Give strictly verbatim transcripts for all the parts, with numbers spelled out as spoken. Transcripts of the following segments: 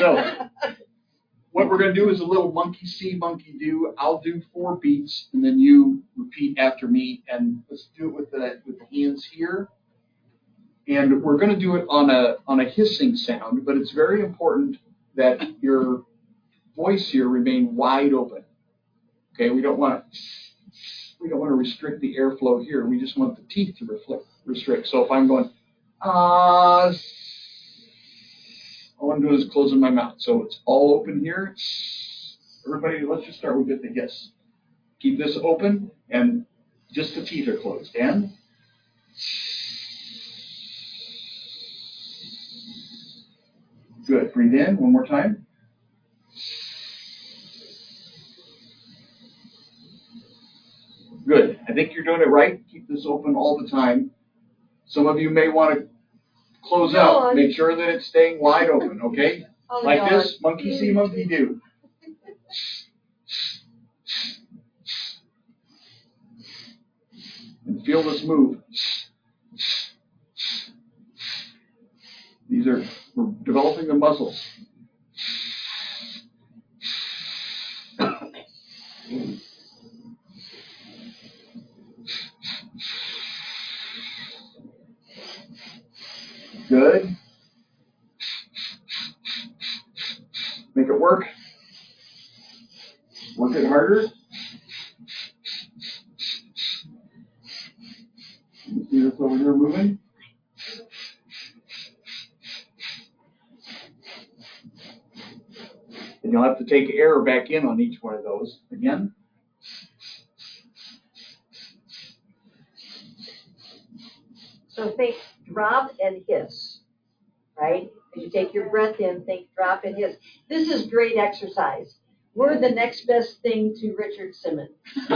So what we're going to do is a little monkey see, monkey do. I'll do four beats, and then you repeat after me. And let's do it with the with the hands here. And we're going to do it on a on a hissing sound, but it's very important that your voice here remain wide open. Okay, we don't want to we don't want to restrict the airflow here. We just want the teeth to reflect, restrict. So if I'm going ah, uh, all I'm doing is closing my mouth. So it's all open here. Everybody, let's just start with the hiss. Keep this open, and just the teeth are closed. And good. Breathe in one more time. Good. I think you're doing it right. Keep this open all the time. Some of you may want to close out. Make sure that it's staying wide open, okay? Oh, like God. This, monkey see, monkey do. And feel this move. These are, we're developing the muscles. Good. Make it work. Work it harder. You see this over here moving? And you'll have to take air back in on each one of those. Again. So think drop and hiss, right? As you take your breath in, think drop and hiss. This is great exercise. We're the next best thing to Richard Simmons.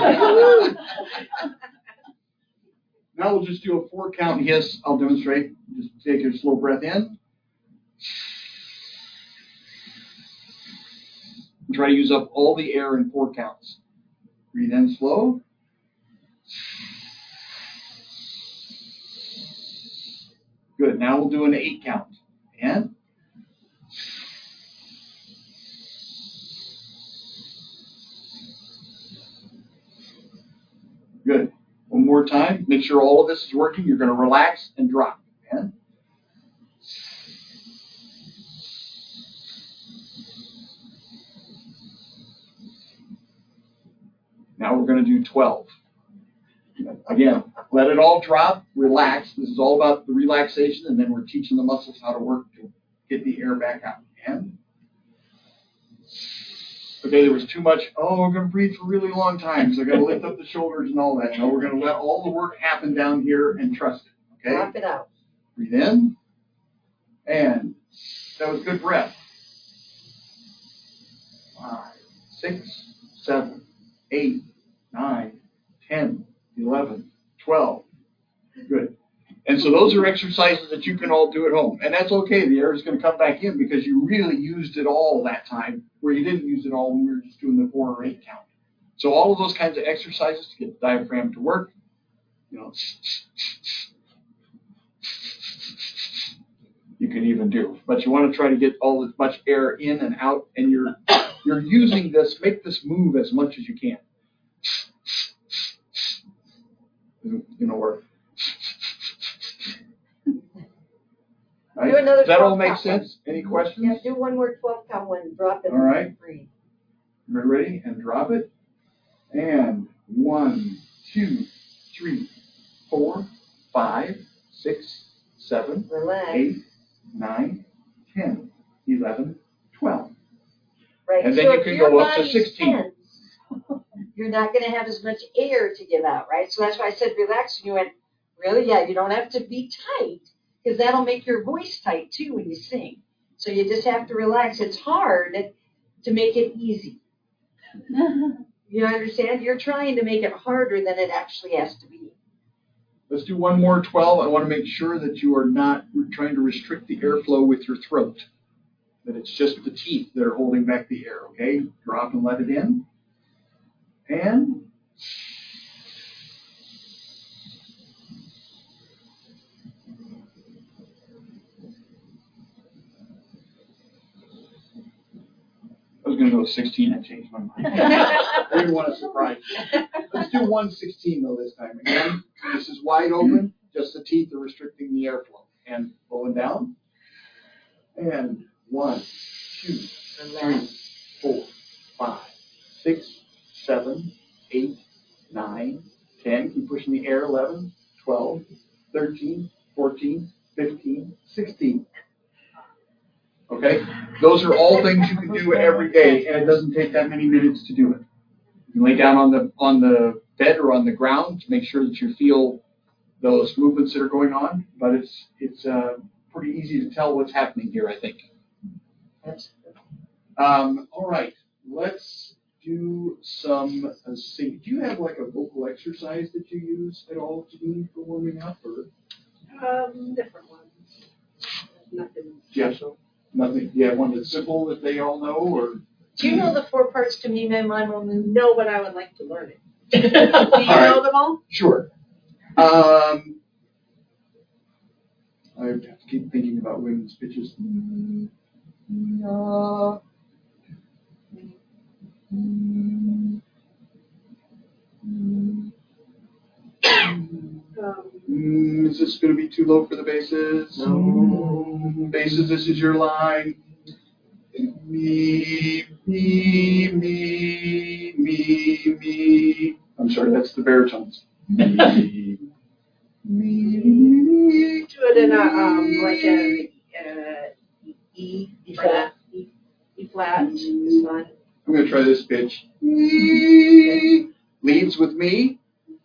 Now we'll just do a four count hiss. I'll demonstrate. Just take your slow breath in. Try to use up all the air in four counts. Breathe in slow. Good. Now we'll do an eight count. And good. One more time. Make sure all of this is working. You're going to relax and drop. And now we're going to do twelve. Again, let it all drop, relax. This is all about the relaxation, and then we're teaching the muscles how to work to get the air back out. And okay, there was too much, oh, we're going to breathe for a really long time, so I got to lift up the shoulders and all that. No, we're going to let all the work happen down here and trust it. Okay? Drop it out. Breathe in. And that was good breath. Five, six, seven, eight, nine, ten, eleven, twelve. Good. And so those are exercises that you can all do at home. And that's okay. The air is going to come back in because you really used it all that time where you didn't use it all when we were just doing the four or eight count. So all of those kinds of exercises to get the diaphragm to work, you know, you can even do. But you want to try to get all as much air in and out, and you're you're using this, make this move as much as you can. You know, where right? Do another Does that all make count sense? One. Any questions? Yeah, do one more twelve count one, drop it, all right. And breathe. Ready? And drop it. And one, two, three, four, five, six, seven, Relax. eight, nine, ten, eleven, twelve. Right. And then so you can go up to sixteen. Tense, you're not going to have as much air to give out, right? So that's why I said relax. And you went, really? Yeah, you don't have to be tight because that'll make your voice tight too when you sing. So you just have to relax. It's hard to make it easy. You understand? You're trying to make it harder than it actually has to be. Let's do one more twelve. I want to make sure that you are not trying to restrict the airflow with your throat, that it's just the teeth that are holding back the air, okay? Drop and let it in. And was going to go sixteen. I changed my mind. I didn't want to surprise you. Let's do one sixteen though this time. Again, this is wide open. Just the teeth are restricting the airflow. And pulling down. And one, two, three, four, five, six, seven, eight, nine, ten. Keep pushing the air. eleven, twelve, thirteen, fourteen, fifteen, sixteen. Okay? Those are all things you can do every day, and it doesn't take that many minutes to do it. You can lay down on the on the bed or on the ground to make sure that you feel those movements that are going on, but it's it's uh, pretty easy to tell what's happening here, I think. Um, all right, let's do some uh, sing. Do you have like a vocal exercise that you use at all, Janine, for warming up, or? Um, different ones. Nothing Yeah. special. Nothing. Yeah, one that's simple that they all know, or? Do you know the four parts to me, man, my moment? No, but I would like to learn it. Do you All know right. them all? Sure. Um, I have to keep thinking about women's pitches. No. Um, Mm, is this going to be too low for the basses? No. Basses, this is your line. Me, me, me, me, me. I'm sorry, that's the baritones. Me, me, me. do it in a um like a uh, E E flat E, e flat is fun. I'm going to try this pitch. Me, leads with me.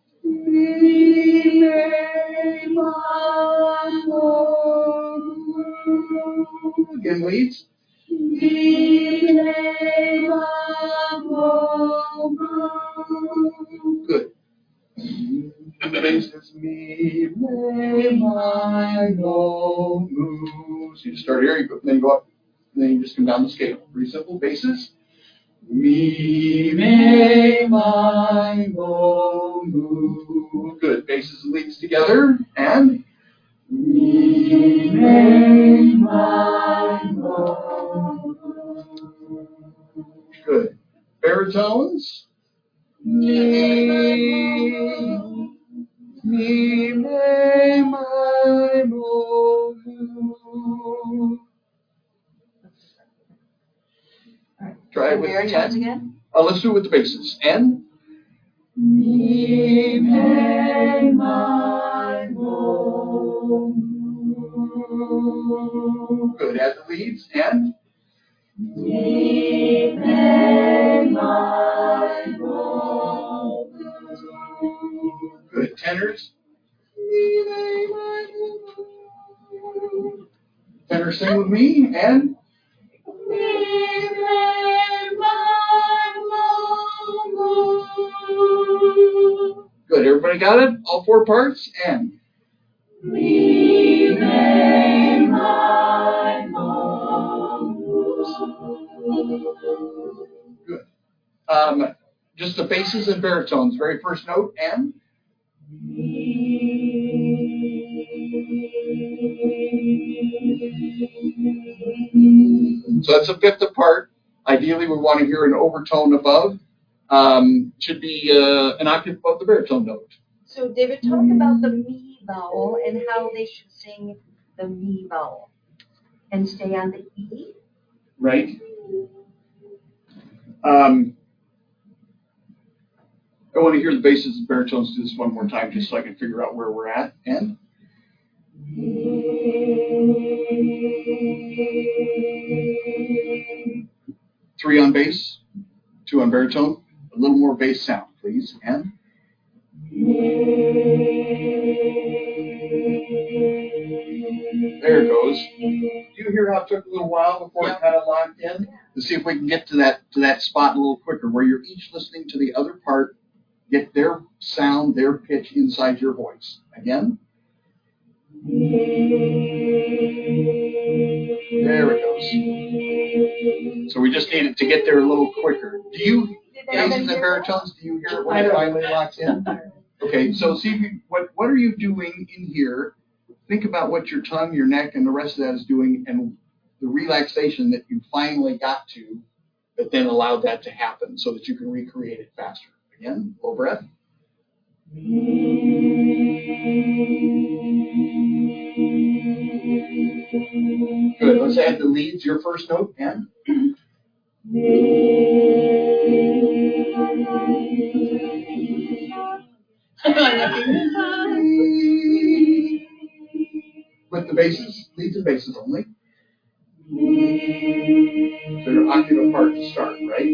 Me, me, ma, mo. Again, leads. Me, me, ma, mo, mo. Good. The bass is me, me, my, mo, mo. So you start here, you go, then you go up, and then you just come down the scale. Pretty simple. Basses. Me, me, my, mo, mo. Good. Basses and leads together. And me, me, my, mo, mo. Good. Baritones. Me, me, me, my, mo, mo. Try it with Baritones ten. again? Uh, let's do it with the basses. And me, me, my, mo, mo. Good. Add the leads. And me, me, my, mo, mo. Good. Tenors. Me, me, my, mo. Tenor, sing with me. And good. Everybody got it? All four parts? And me, me, my, mo. Good. Um, just the basses and baritones. Very first note. And so that's a fifth apart. Ideally, we want to hear an overtone above. Um, should be uh, an octave above the baritone note. So, David, talk about the me vowel and how they should sing the me vowel and stay on the E. Right. Um, I want to hear the basses and baritones do this one more time just so I can figure out where we're at. And three on bass, two on baritone. A little more bass sound, please. And there it goes. Do you hear how it took a little while before it kind of locked in? Let's see if we can get to that to that spot a little quicker, where you're each listening to the other part, get their sound, their pitch inside your voice. Again. There it goes. So we just need it to get there a little quicker. Do you, basses and baritones, do you hear it when it finally locks in? Okay, so see if you, what, what are you doing in here? Think about what your tongue, your neck, and the rest of that is doing, and the relaxation that you finally got to that then allowed that to happen so that you can recreate it faster. Again, low breath. Good. Let's add the leads, your first note, and with the basses, leads and basses only. So your octave apart to start, right?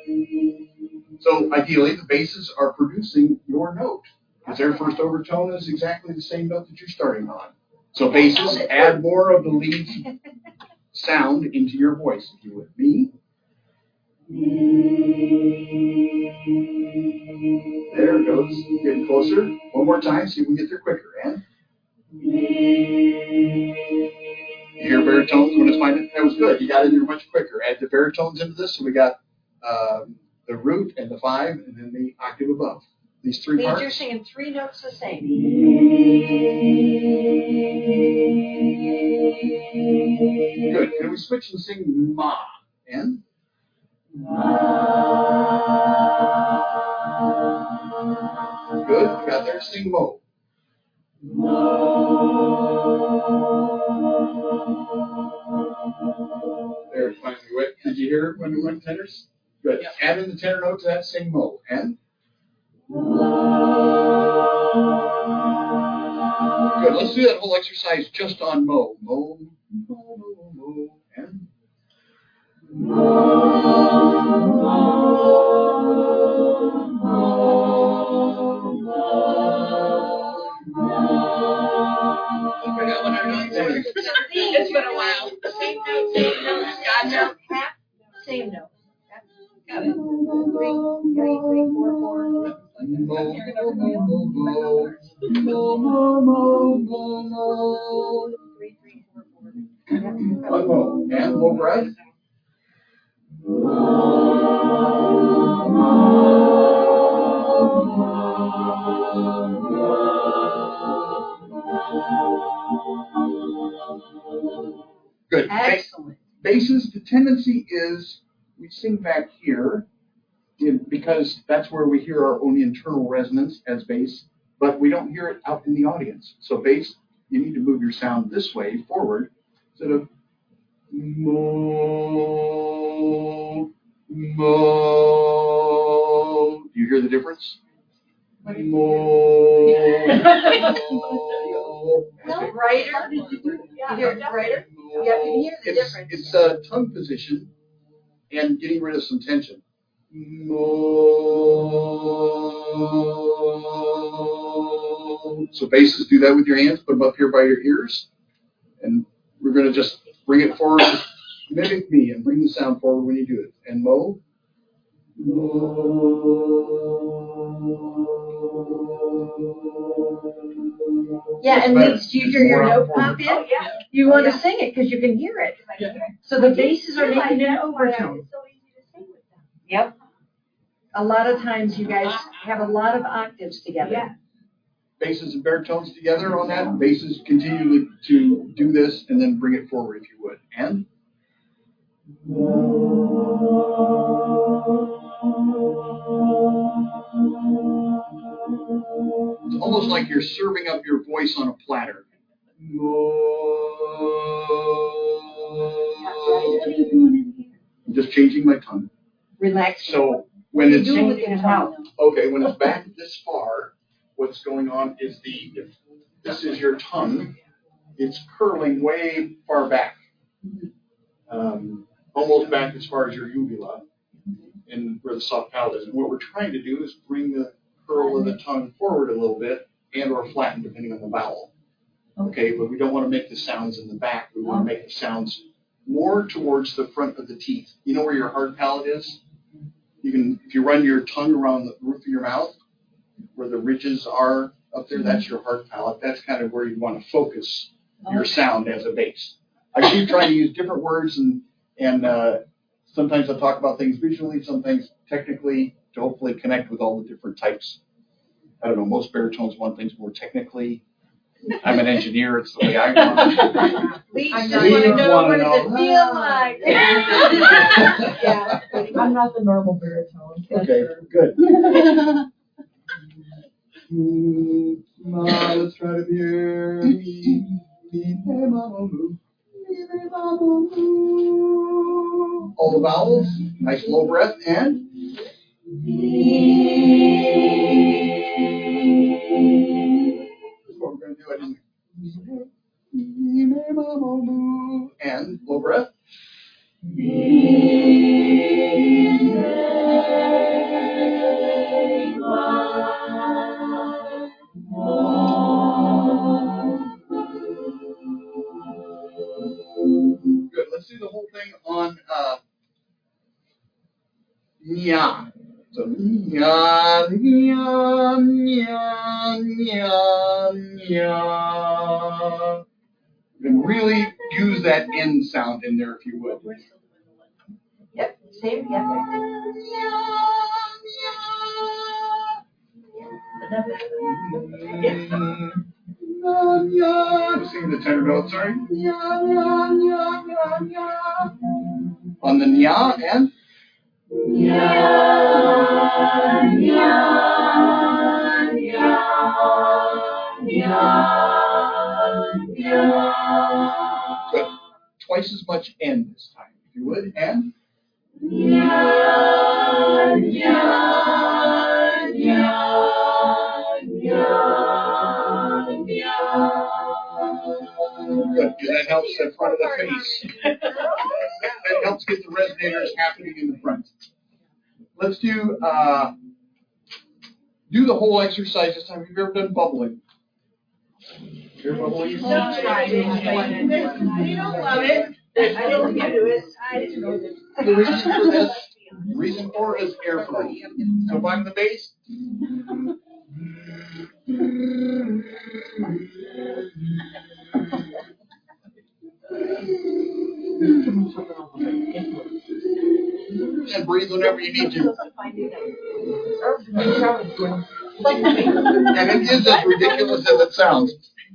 So ideally, the basses are producing your note because their first overtone is exactly the same note that you're starting on. So basses, add more of the lead sound into your voice. If you're with me. There it goes. Getting closer. One more time. See if we can get there quicker. And you hear baritones when it's finding. That was good. You got in there much quicker. Add the baritones into this. So we got um, the root and the five, and then the octave above. These three means parts. you're singing three notes the same. Good. Can we switch and sing ma? And good. We got there. Sing mo. There, finally went. Did you hear it when we went tenors? Good. Yep. Add in the tenor note to that. Sing mo. And good. Let's do that whole exercise just on mo. Mo, mo, mo, mo, and Forgot what our notes were. It's been a while. Same note, same note. Gotcha. Half, same note. Got it. Three, three, three, four, four. mo, mo, mo, mo, mo, mo, mo, mo, mo. Three, three, four, four. One mo. And low breath. Good. Excellent. Basses, the tendency is we sing back here in, because that's where we hear our own internal resonance as bass, but we don't hear it out in the audience. So bass, you need to move your sound this way, forward, instead of mo, mo. Do you hear the difference? Mo. No, brighter. You hear it brighter? Yeah, you can hear the It's, difference. it's a tongue position and getting rid of some tension. Mo. So basses, do that with your hands. Put them up here by your ears. And we're going to just bring it forward. Mimic me and bring the sound forward when you do it. And mo. Yeah, and better. Liz, do you hear your More out note forward. pop in? Oh, yeah. You want Oh, to yeah. sing it because you can hear it. Yeah. So the basses are Realize making an that, but overtone. It's so easy to sing with them. Yep. A lot of times you guys have a lot of octaves together. Yeah. Basses and baritones together on that. Basses continue to, to do this and then bring it forward if you would. And it's almost like you're serving up your voice on a platter. I'm just changing my tongue. Relax. So when it's Doing with your mouth. okay, when it's back this far, what's going on is the if this is your tongue, it's curling way far back, um, almost back as far as your uvula, and where the soft palate is. And what we're trying to do is bring the curl of the tongue forward a little bit, and or flatten depending on the vowel. Okay, but we don't want to make the sounds in the back. We want to make the sounds more towards the front of the teeth. You know where your hard palate is? You can, if you run your tongue around the roof of your mouth, where the ridges are up there, that's your hard palate. That's kind of where you want to focus your sound as a bass. I keep trying to use different words, and and uh, sometimes I talk about things visually, sometimes technically, to hopefully connect with all the different types. I don't know, most baritones want things more technically, I'm an engineer. It's the way I want it. Leads I'm just not- want to Leads know wanna what does it know. feel like. Yeah. I'm not the normal baritone. That's Okay, for- good. Mm, come on, let's try it here. Me, me, hey, mama, moo. Me, me, mama, moo. All the vowels, nice low breath, and that's what we're going to do. I didn't. Me, me, mama, moo. And low breath. Good. Let's do the whole thing on uh, nya. So nya, nya, nya, nya, nya. And really use that N sound in there if you would. Yep, same, yep. I'm singing the tenor note, sorry. On the nya and good. Twice as much N this time, if you would, and good. That helps the front of the face. That helps get the resonators happening in the front. Let's do uh, do the whole exercise this time. Have you ever done bubbling? You're bubbling? We don't love it. I don't do it. I didn't know that. The reason for this, the reason for it is airflow. So if I'm the bass, and breathe whenever you need to. And it is as ridiculous as it sounds.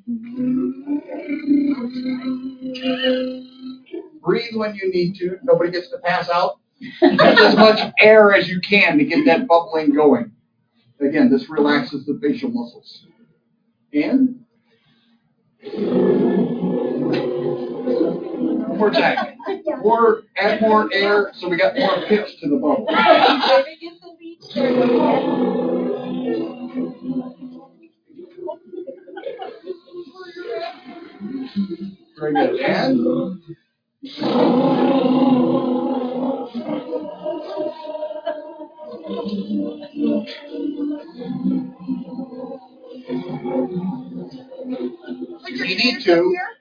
Breathe when you need to. Nobody gets to pass out. Use as much air as you can to get that bubbling going. Again, this relaxes the facial muscles. And one more time. More, add more air so we got more pitch to the bubble. Very good. And if you need to.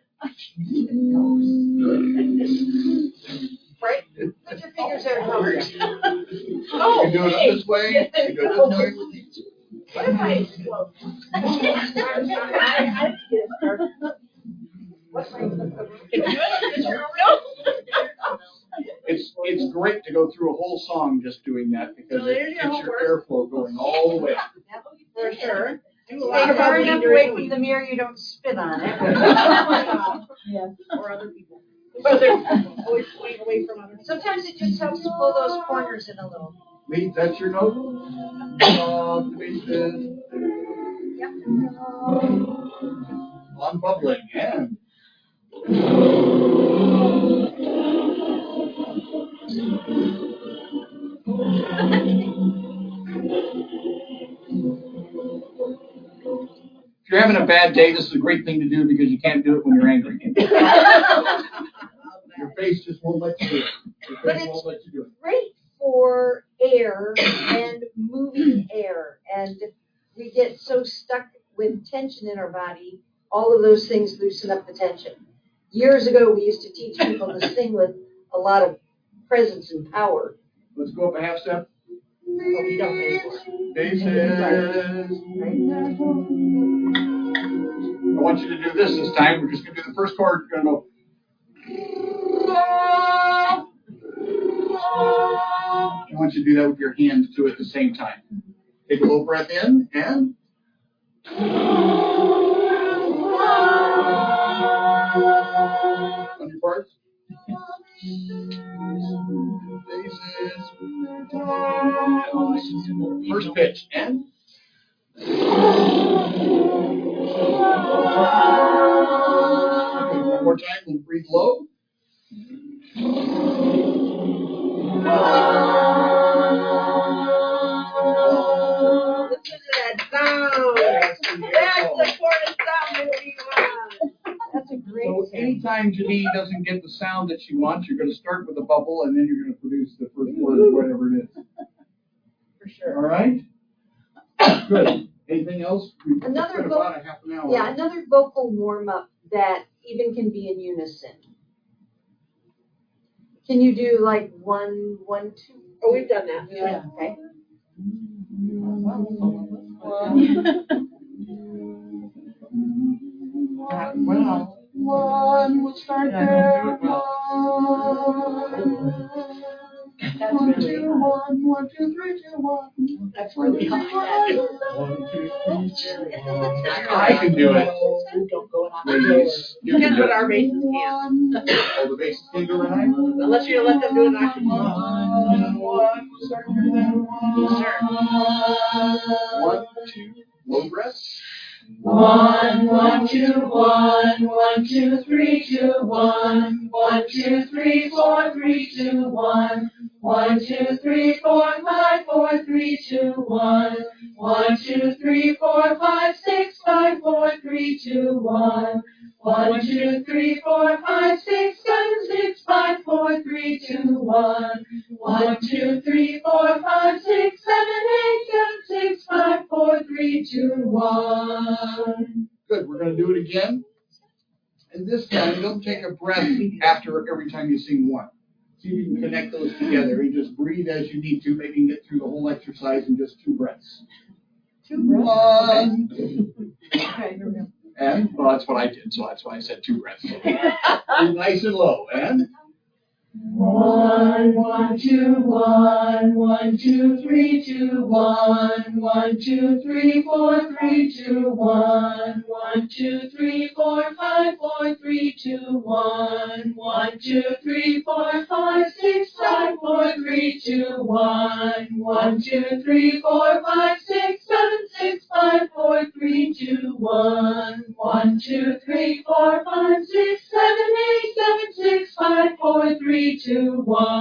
Right? Put your fingers there, Howard. You can do it this way. You can do it this way. What if I explode? I get started. What's my? It's it's great to go through a whole song just doing that because So it there's your gets your homework. airflow going all the way. For sure. Stay far enough away from the mirror you don't spit on it. Yeah. Or other people. Always point away from other people. Sometimes it just helps to pull those corners in a little. Lee, that's your note? Uh, the bass is on bubbling. And if you're having a bad day, this is a great thing to do because you can't do it when you're angry. Your face just won't let you do it. Your But face it's won't let you do it. great for air and moving air. And we get so stuck with tension in our body, all of those things loosen up the tension. Years ago, we used to teach people to sing with a lot of presence and power. Let's go up a half step. But we don't anymore. Bases. I want you to do this this time. We're just going to do the first chord. We're going to go. I want you to do that with your hands too at the same time. Take a little breath in and. On your parts. Faces. First pitch. And. Okay, one more time. We'll breathe low. Listen to that sound. That's the important sound that we want. That's a great So anytime Janine doesn't get the sound that she wants, you're going to start with a bubble, and then you're going to produce the first word or whatever it is. For sure. All right? Good. Anything else? We've Another spent vo- about a half an hour. Yeah, another vocal warm-up that even can be in unison. Can you do like one, one, two? Oh, we've done that. Yeah. Okay. Well, one, we'll start there. That's One, really two, one, one, two, three, two, one. That's really high. One, two, three, two, one. I can do it. Don't go on the Ladies, You can do it, our basses can. Oh, the basses can do it, right? Unless you let them do it, I can. One, one, we'll start here then. One, Sure. one, two, low breaths. One, one, two, one, one, two, three, two, one, one, two, three, four, three, two, one, one, two, three, four, five, four, three, two, one, one, two, three, four, five, six, five, four, three, two, one, one, two, three, four, five, six, seven, six, five, four, three, two, one, one, two, three, four, five, six, seven, eight, seven, six, five, four, three, two, one. Good, we're going to do it again. And this time, don't take a breath after every time you sing one. See if you can connect those together and just breathe as you need to. Maybe you can get through the whole exercise in just two breaths. Two breaths. One. Okay, here we go. And, well, that's what I did, so that's why I said two breaths. Breathe nice and low. And? One, one, two, one, one, two, three, two, one, one, two, three, four, three, two, one, one, two, three, four, five, four, three, two, one, one, two, three, four, five, six, five, four, three, two, one, one, two, three, four, five, six, seven, six, five, four, three, two, one, one, two, three, four, five, six, seven, eight, seven, six, five, four, three, two,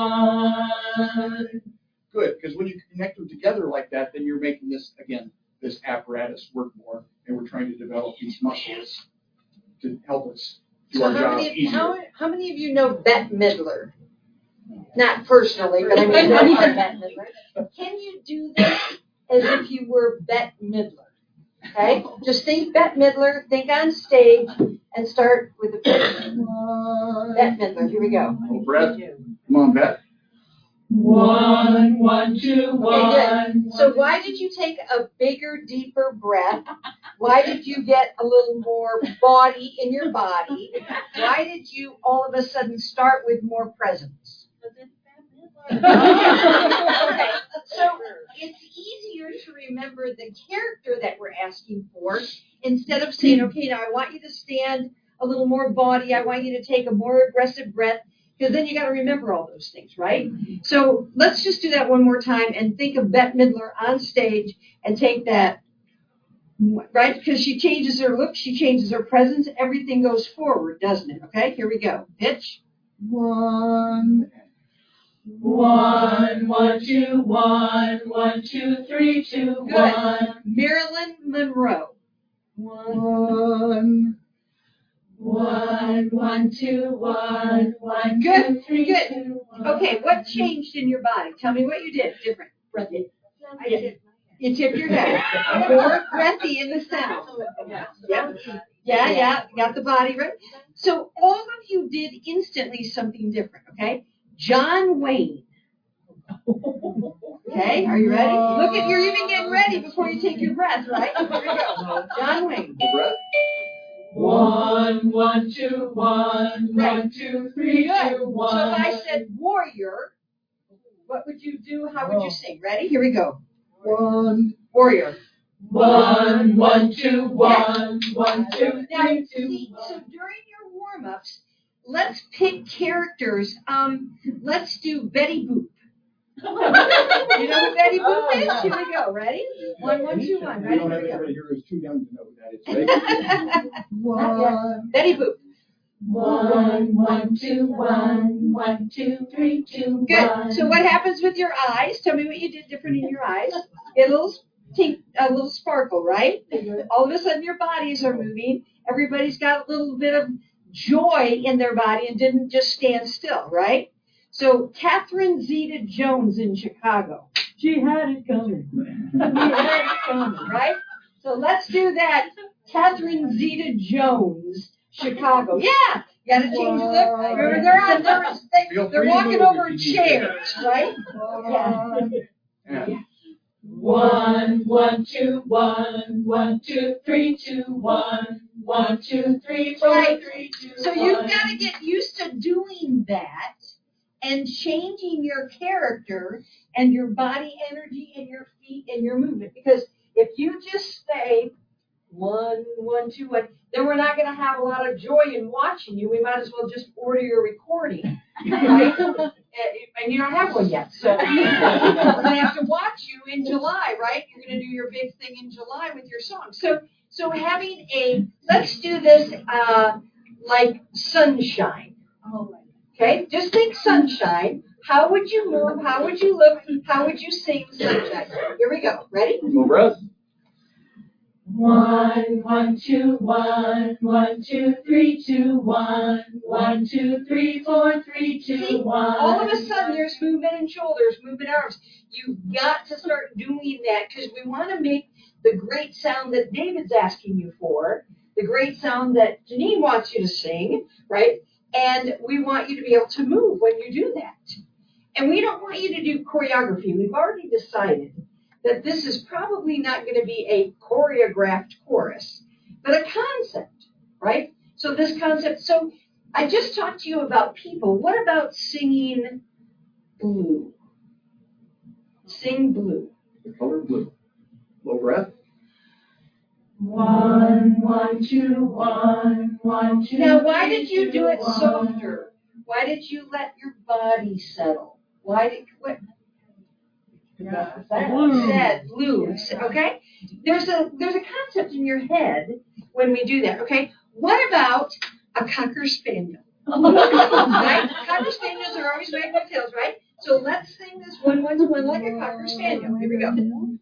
one. Good, because when you connect them together like that, then you're making this, again, this apparatus work more, and we're trying to develop these muscles to help us do So our how job many, easier. how, how many of you know Bette Midler? Not personally, but I mean, not even Bette Midler. Can you do this as if you were Bette Midler? Okay? Just think Bette Midler, think on stage, and start with the Bette Midler. Here we go. Oh, breath. Come on, Bette. One, one, two, Okay, one. good. So why did you take a bigger, deeper breath? Why did you get a little more body in your body? Why did you all of a sudden start with more presence? Okay, so it's easier to remember the character that we're asking for instead of saying, okay, now I want you to stand a little more body. I want you to take a more aggressive breath. Because then you got to remember all those things, right? So let's just do that one more time and think of Bette Midler on stage and take that, right? Because she changes her look, she changes her presence, everything goes forward, doesn't it? Okay, here we go. Pitch. One. One, one, two, one, one, two, three, two, Good. one. Marilyn Monroe. One. One, one, two, one, one, Good, two, three, good. two, one. Okay, what changed in your body? Tell me what you did different. Breathy. I did. You tipped your head. More breathy in the sound. Yep. Yeah, yeah, got the body right. So all of you did instantly something different, okay? John Wayne. Okay, are you ready? Look at, you're even getting ready before you take your breath, right? Here we go. John Wayne. The breath. One, one, two, one, one, two, three, Good. two, So one. if I said warrior, what would you do? How would you sing? Ready? Here we go. One. Warrior. One, one, two, one, one, two, Now, three, two, see, so one. during your warm-ups, let's pick characters. Um, let's do Betty Boop. You know who Betty Boop Oh, is? yeah. Here we go. Ready? One, one, two, one. We Ready? don't have Here we go. anybody here who's too young to know who that is, right? One. Betty Boop. One, one, two, one, one, two, three, two, Good. one. So what happens with your eyes? Tell me what you did different in your eyes. Get a little tink, a little sparkle, right? All of a sudden your bodies are moving. Everybody's got a little bit of joy in their body and didn't just stand still, right? So Catherine Zeta-Jones in Chicago. She had it coming. She had it coming, right? So let's do that. Catherine Zeta-Jones, Chicago. Yeah, you got to change the look. Remember, they're on, they're, Feel they're free to walking move over if you need chairs, right? Yeah. Yeah. One, one, two, one, one, two, three, two, one, one, two, three, four, Right. three, two, So one. you've got to get used to doing that and changing your character and your body energy and your feet and your movement. Because if you just stay one, one, two, one, then we're not going to have a lot of joy in watching you. We might as well just order your recording, right? And you don't have one yet. So we're going to have to watch you in July, right? You're going to do your big thing in July with your song. So, so having a, let's do this uh, like sunshine. Okay, just think sunshine. How would you move? How would you look? How would you sing sunshine? Here we go. Ready? Full breath. One, one, two, one, one, two, three, two, one, one, two, three, four, three, two, See, one. all of a sudden there's movement in shoulders, movement in arms. You've got to start doing that because we want to make the great sound that David's asking you for, the great sound that Janine wants you to sing, right? And we want you to be able to move when you do that. And we don't want you to do choreography. We've already decided that this is probably not going to be a choreographed chorus, but a concept, right? So this concept, so I just talked to you about people. What about singing blue? Sing blue. The color blue. Low breath. One, one, two, one, one, two. Now, why three, did you two, do it one. softer? Why did you let your body settle? Why did, what? Yeah. Blue. Said blue, okay? There's a there's a concept in your head when we do that, okay? What about a cocker spaniel? Right? Cocker spaniels are always wagging their tails, right? So let's sing this one, one, one like a cocker spaniel. Here we go.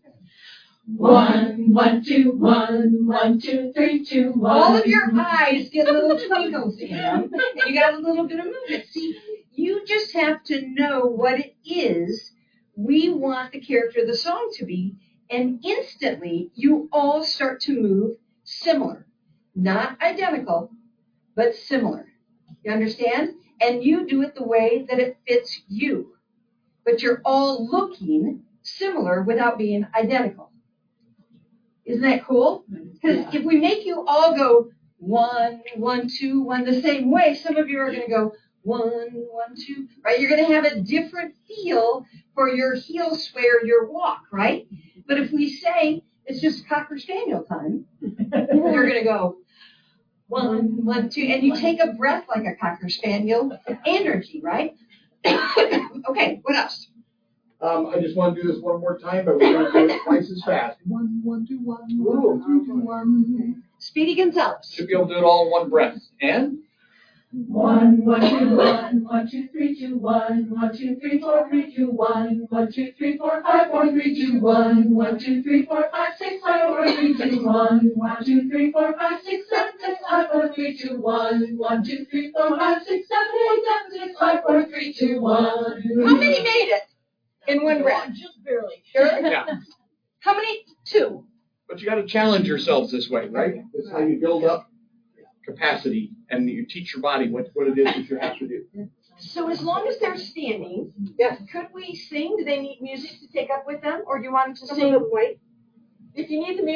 One, one, two, one, one, two, three, two, one. All of your eyes get little twinkles in them, and you got a little bit of movement. See, you just have to know what it is we want the character of the song to be, and instantly you all start to move similar. Not identical, but similar. You understand? And you do it the way that it fits you. But you're all looking similar without being identical. Isn't that cool? Because if we make you all go one, one, two, one the same way, some of you are going to go one, one, two, right? You're going to have a different feel for your heel sway, your walk, right? But if we say it's just cocker spaniel time, you're going to go one, one, two, and you take a breath like a cocker spaniel, energy, right? Okay, what else? Um, I just want to do this one more time, but we're going to do it twice as fast. One, one, two, one, one, three, two, one. Speedy Gonzalez. Should be able to do it all in one breath. And One, one, two, one, one, two, three, two, one, one, two, three, four, three, two, one, one, two, three, four, five, four, three, two, one, one, two, three, four, five, six, five, four, three, two, one, one, two, three, four, five, six, seven, six, five, four, three, two, one, one, two, three, four, five, six, seven, eight, seven, six, five, four, three, two, one. How many made it in one breath? Just barely. Sure? yeah, How many? Two. but you got to challenge yourselves this way, right? That's how you build up capacity and you teach your body what, what it is that you have to do. So as long as they're standing, yeah. Could we sing? Do they need music to take up with them? Or do you want them to sing? If you need the music.